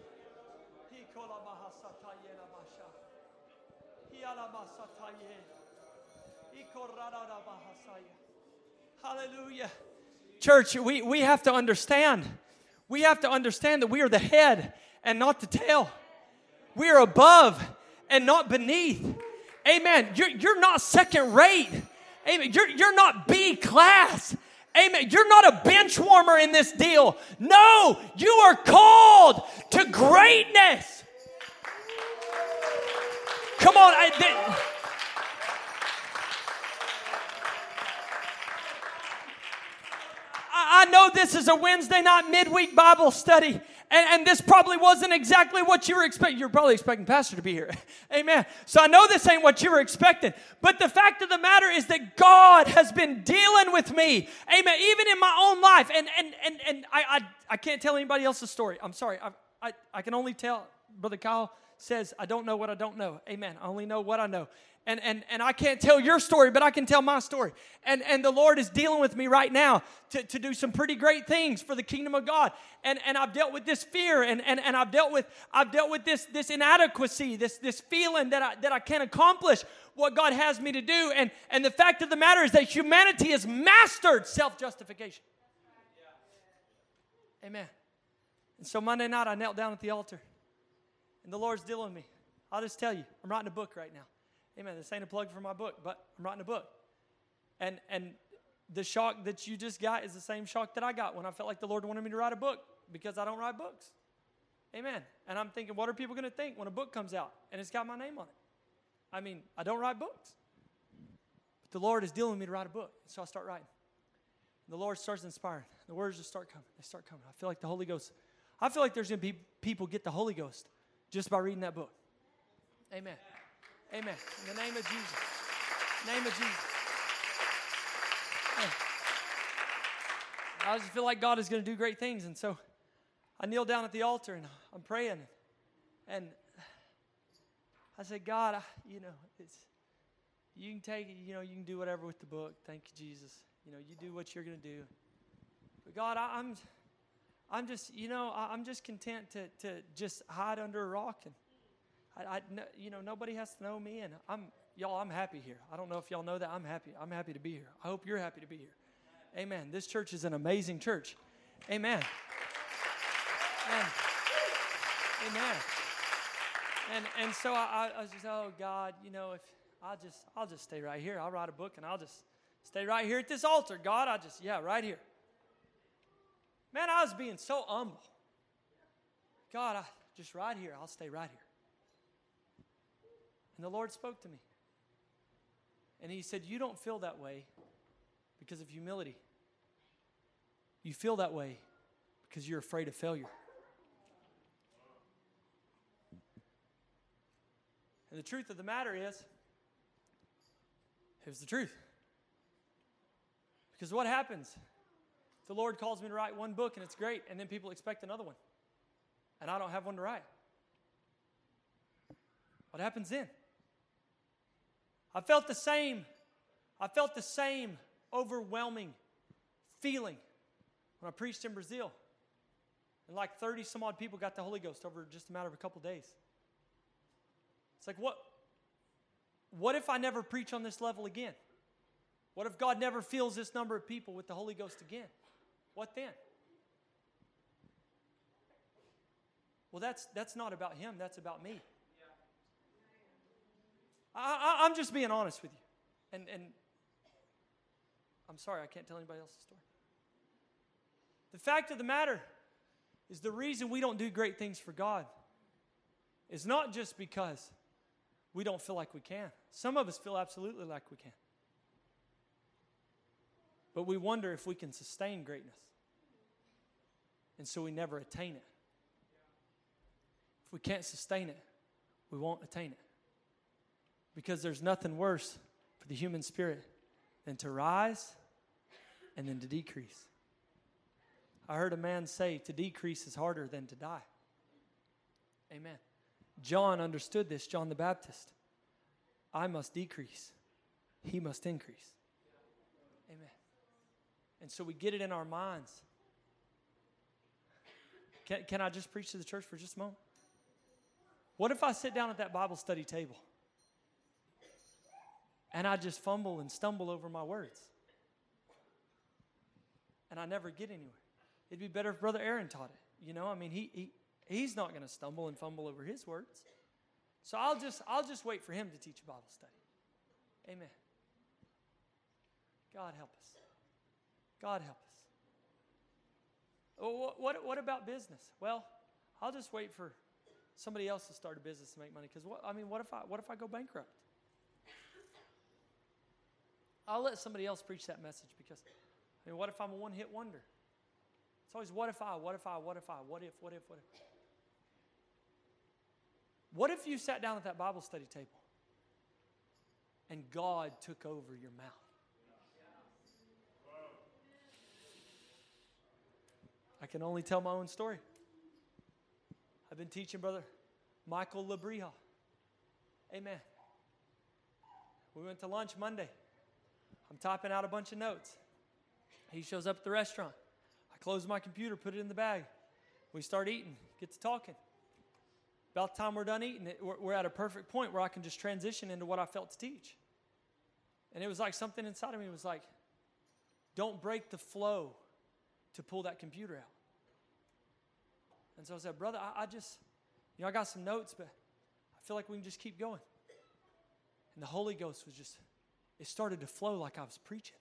Hallelujah. Church, we have to understand. We have to understand that we are the head and not the tail. We are above and not beneath. Amen. You're not second rate. Amen. You're not B class. Amen. You're not a bench warmer in this deal. No, you are called to greatness. Come on. I know this is a Wednesday night midweek Bible study, and this probably wasn't exactly what you were expecting. You're probably expecting Pastor to be here. Amen. So I know this ain't what you were expecting, but the fact of the matter is that God has been dealing with me. Amen. Even in my own life, and I can't tell anybody else's story. I'm sorry. I can only tell. Brother Kyle says, I don't know what I don't know. Amen. I only know what I know. And I can't tell your story, but I can tell my story. And the Lord is dealing with me right now to do some pretty great things for the kingdom of God. And I've dealt with this fear, and I've dealt with this inadequacy, this feeling that I can't accomplish what God has me to do. And the fact of the matter is that humanity has mastered self-justification. Amen. And so Monday night I knelt down at the altar, and the Lord's dealing with me. I'll just tell you, I'm writing a book right now. Amen. This ain't a plug for my book, but I'm writing a book. And the shock that you just got is the same shock that I got when I felt like the Lord wanted me to write a book, because I don't write books. Amen. And I'm thinking, what are people going to think when a book comes out and it's got my name on it? I mean, I don't write books. But the Lord is dealing with me to write a book. So I start writing. And the Lord starts inspiring. The words just start coming. They start coming. I feel like the Holy Ghost. I feel like there's going to be people get the Holy Ghost just by reading that book. Amen. Amen. In the name of Jesus. Name of Jesus. I just feel like God is going to do great things. And so I kneel down at the altar and I'm praying. And I said, God, you can take it, you can do whatever with the book. Thank you, Jesus. You do what you're going to do. But God, I'm just content to just hide under a rock, and nobody has to know me, and I'm happy here. I don't know if y'all know that. I'm happy. I'm happy to be here. I hope you're happy to be here. Amen. This church is an amazing church. Amen. Amen. And so I was just, oh God, if I'll just stay right here. I'll write a book and I'll just stay right here at this altar. God, right here. Man, I was being so humble. God, just right here. I'll stay right here. And the Lord spoke to me. And He said, you don't feel that way because of humility. You feel that way because you're afraid of failure. And the truth of the matter is, here's the truth. Because what happens? The Lord calls me to write one book and it's great, and then people expect another one. And I don't have one to write. What happens then? I felt the same overwhelming feeling when I preached in Brazil. And like 30 some odd people got the Holy Ghost over just a matter of a couple days. It's like, what if I never preach on this level again? What if God never fills this number of people with the Holy Ghost again? What then? Well, that's not about Him. That's about me. I'm just being honest with you. And I'm sorry, I can't tell anybody else's story. The fact of the matter is, the reason we don't do great things for God is not just because we don't feel like we can. Some of us feel absolutely like we can. But we wonder if we can sustain greatness. And so we never attain it. If we can't sustain it, we won't attain it. Because there's nothing worse for the human spirit than to rise and then to decrease. I heard a man say, to decrease is harder than to die. Amen. John understood this, John the Baptist. I must decrease. He must increase. Amen. And so we get it in our minds. Can I just preach to the church for just a moment? What if I sit down at that Bible study table and I just fumble and stumble over my words and I never get anywhere? It'd be better if Brother Aaron taught it. He's not going to stumble and fumble over his words. So I'll just wait for him to teach a Bible study. Amen. God help us. God help us. What about business? Well, I'll just wait for somebody else to start a business to make money. Because what if I go bankrupt? I'll let somebody else preach that message, because what if I'm a one-hit wonder? It's always what if I, what if I, what if I, what if, what if, what if. What if you sat down at that Bible study table and God took over your mouth? I can only tell my own story. I've been teaching Brother Michael Labrija. Amen. We went to lunch Monday. I'm typing out a bunch of notes. He shows up at the restaurant. I close my computer, put it in the bag. We start eating, get to talking. About the time we're done eating, we're at a perfect point where I can just transition into what I felt to teach. And it was like something inside of me was like, don't break the flow to pull that computer out. And so I said, brother, I just, I got some notes, but I feel like we can just keep going. And the Holy Ghost was just, it started to flow like I was preaching.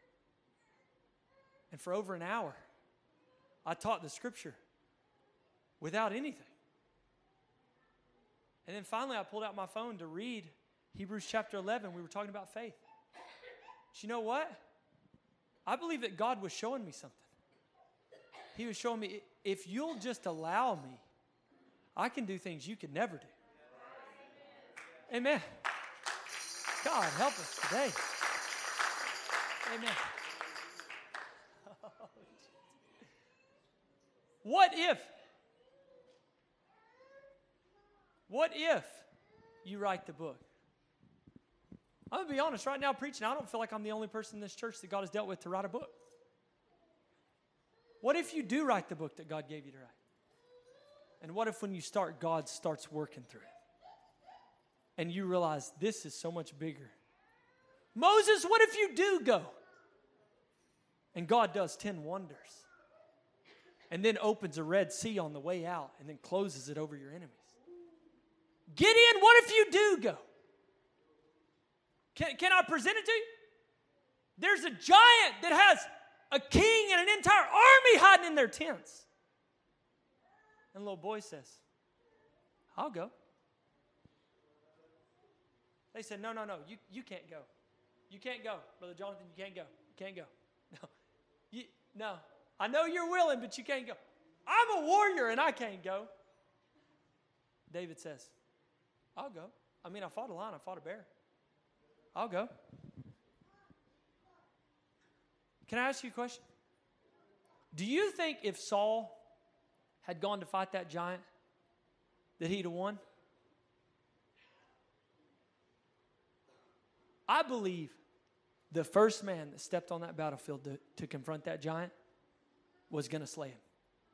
And for over an hour, I taught the scripture without anything. And then finally I pulled out my phone to read Hebrews chapter 11. We were talking about faith. But you know what? I believe that God was showing me something. He was showing me, if you'll just allow me, I can do things you could never do. Amen. God, help us today. Amen. What if you write the book? I'm going to be honest, right now preaching, I don't feel like I'm the only person in this church that God has dealt with to write a book. What if you do write the book that God gave you to write? And what if when you start, God starts working through it? And you realize this is so much bigger. Moses, what if you do go? And God does 10 wonders. And then opens a Red Sea on the way out and then closes it over your enemies. Gideon, what if you do go? Can I present it to you? There's a giant that has a king and an entire army hiding in their tents. And the little boy says, I'll go. They said, no, you can't go. You can't go. Brother Jonathan, you can't go. You can't go. No, I know you're willing, but you can't go. I'm a warrior and I can't go. David says, I'll go. I mean, I fought a lion, I fought a bear. I'll go. Can I ask you a question? Do you think if Saul had gone to fight that giant, that he'd have won? I believe the first man that stepped on that battlefield to confront that giant was going to slay him.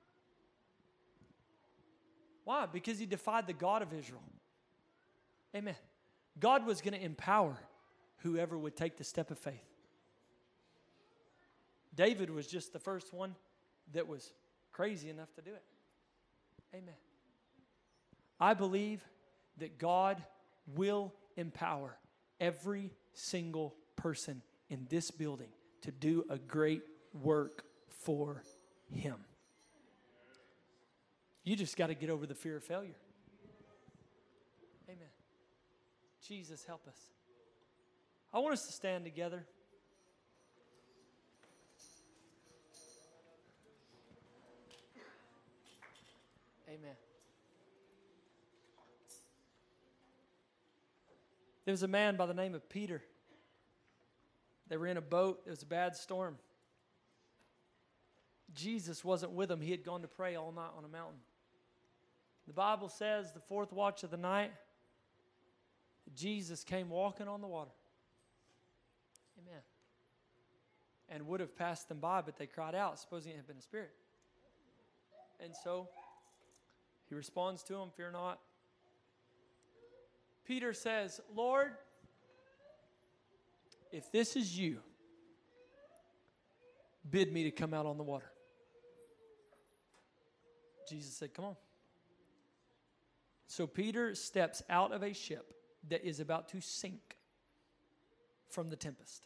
Why? Because he defied the God of Israel. Amen. God was going to empower whoever would take the step of faith. David was just the first one that was crazy enough to do it. Amen. I believe that God will empower every single person in this building to do a great work for Him. You just got to get over the fear of failure. Amen. Jesus, help us. I want us to stand together. Amen. There was a man by the name of Peter. They were in a boat. It was a bad storm. Jesus wasn't with them. He had gone to pray all night on a mountain. The Bible says the fourth watch of the night, Jesus came walking on the water. Amen. And would have passed them by, but they cried out, supposing it had been a spirit. And so he responds to them, fear not. Peter says, Lord, if this is you, bid me to come out on the water. Jesus said, come on. So Peter steps out of a ship that is about to sink from the tempest.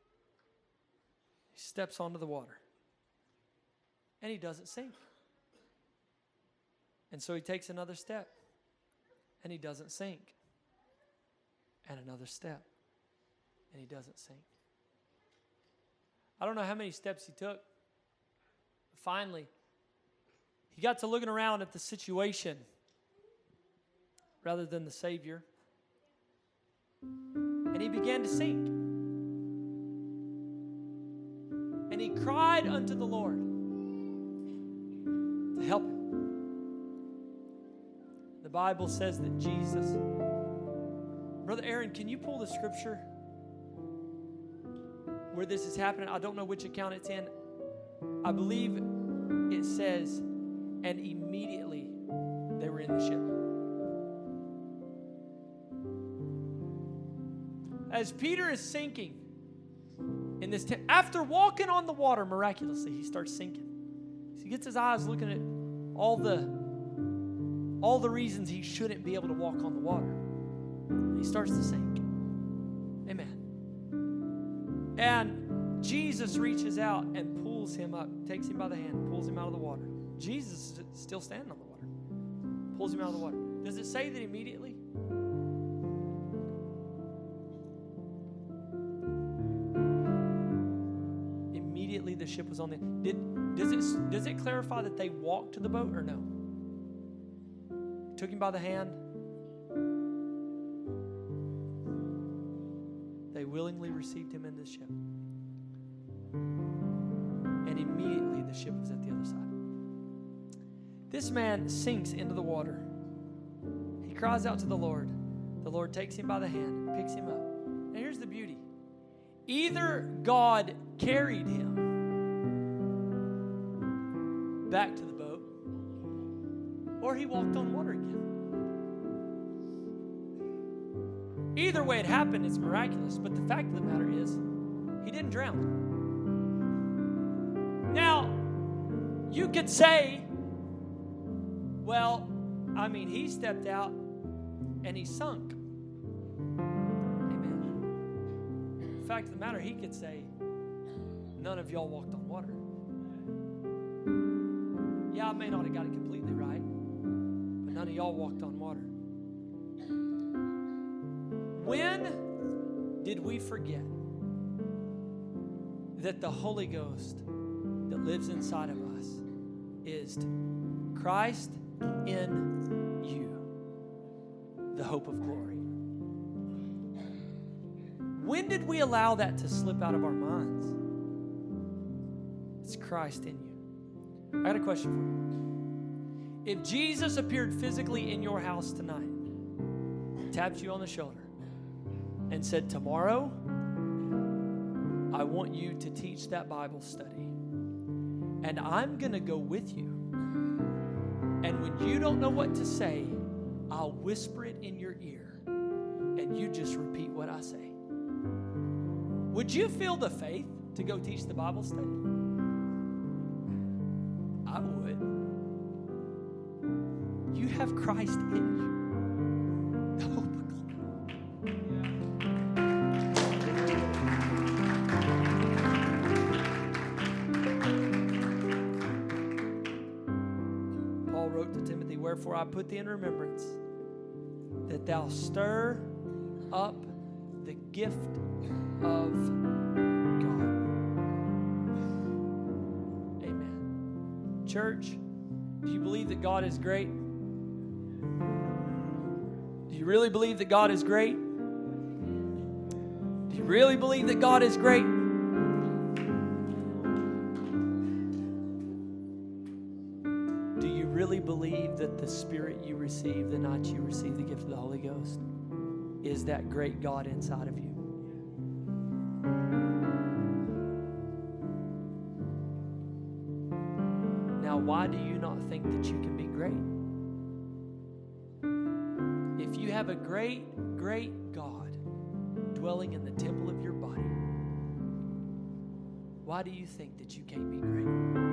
He steps onto the water. And he doesn't sink. And so he takes another step. And he doesn't sink. And another step. And he doesn't sink. I don't know how many steps he took. Finally, He got to looking around at the situation rather than the Savior. And he began to sink. And he cried unto the Lord to help him. The Bible says that Jesus... Brother Aaron, can you pull the scripture where this is happening? I don't know which account it's in. I believe it says, and immediately they were in the ship. As Peter is sinking in this after walking on the water miraculously, he starts sinking. So he gets his eyes looking at all the reasons he shouldn't be able to walk on the water. He starts to sink. Amen. And Jesus reaches out and pulls him up, takes him by the hand, pulls him out of the water. Jesus is still standing on the water. Pulls him out of the water. Does it say that immediately? Immediately the ship was on the... Does it clarify that they walked to the boat or no? Took him by the hand. They willingly received him in the ship. And immediately the ship was at the other side. This man sinks into the water. He cries out to the Lord. The Lord takes him by the hand, picks him up. Now here's the beauty. Either God carried him back to the boat, or he walked on water again. Either way it happened, it's miraculous. But the fact of the matter is, he didn't drown. Now, you could say, well, I mean, he stepped out and he sunk. Amen. The fact of the matter, he could say, none of y'all walked on water. Yeah, I may not have got it completely right, but none of y'all walked on water. When did we forget that the Holy Ghost that lives inside of us is Christ in you, the hope of glory? When did we allow that to slip out of our minds? It's Christ in you. I got a question for you. If Jesus appeared physically in your house tonight, tapped you on the shoulder, and said, tomorrow, I want you to teach that Bible study. And I'm going to go with you. And when you don't know what to say, I'll whisper it in your ear. And you just repeat what I say. Would you feel the faith to go teach the Bible study? I would. You have Christ in you. The hope of glory. Paul wrote to Timothy, wherefore I put thee in remembrance that thou stir up the gift of God. Amen. Church, do you believe that God is great? Do you really believe that God is great? Do you really believe that God is great? Do you really believe that the Spirit you receive the night you receive the gift of the Holy Ghost is that great God inside of you? Now, why do you not think that you can be great? If you have a great, great God dwelling in the temple of your body, why do you think that you can't be great?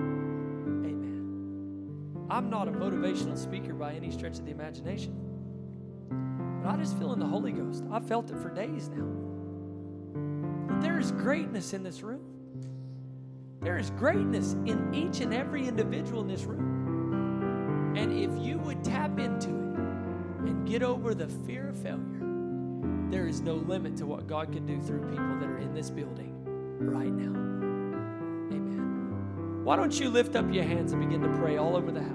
Amen. I'm not a motivational speaker by any stretch of the imagination, but I just feel in the Holy Ghost. I've felt it for days now. That there is greatness in this room. There is greatness in each and every individual in this room. And if you would tap into it and get over the fear of failure, there is no limit to what God can do through people that are in this building right now. Amen. Why don't you lift up your hands and begin to pray all over the house?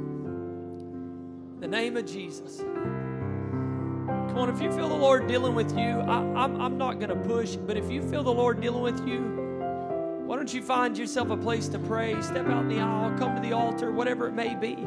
In the name of Jesus. Come on, if you feel the Lord dealing with you, I'm not going to push, but if you feel the Lord dealing with you, why don't you find yourself a place to pray, step out in the aisle, come to the altar, whatever it may be.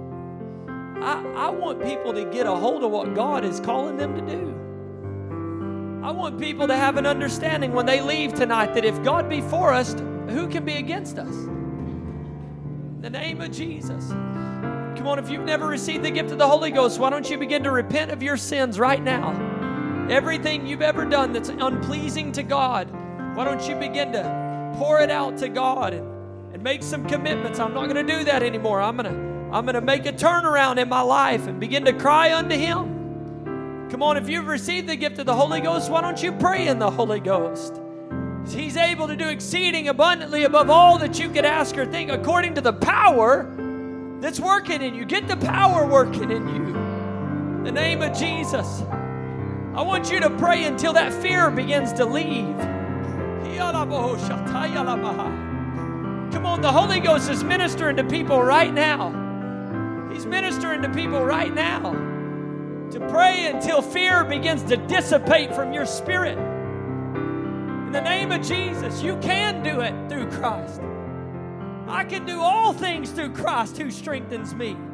I want people to get a hold of what God is calling them to do. I want people to have an understanding when they leave tonight that if God be for us, who can be against us? In the name of Jesus. Come on, if you've never received the gift of the Holy Ghost, why don't you begin to repent of your sins right now? Everything you've ever done that's unpleasing to God, why don't you begin to pour it out to God and make some commitments? I'm not going to do that anymore. I'm going to make a turnaround in my life and begin to cry unto Him. Come on, if you've received the gift of the Holy Ghost, why don't you pray in the Holy Ghost? He's able to do exceeding abundantly above all that you could ask or think according to the power that's working in you. Get the power working in you. In the name of Jesus. I want you to pray until that fear begins to leave. Come on, the Holy Ghost is ministering to people right now. He's ministering to people right now to pray until fear begins to dissipate from your spirit. In the name of Jesus, you can do it through Christ. I can do all things through Christ who strengthens me.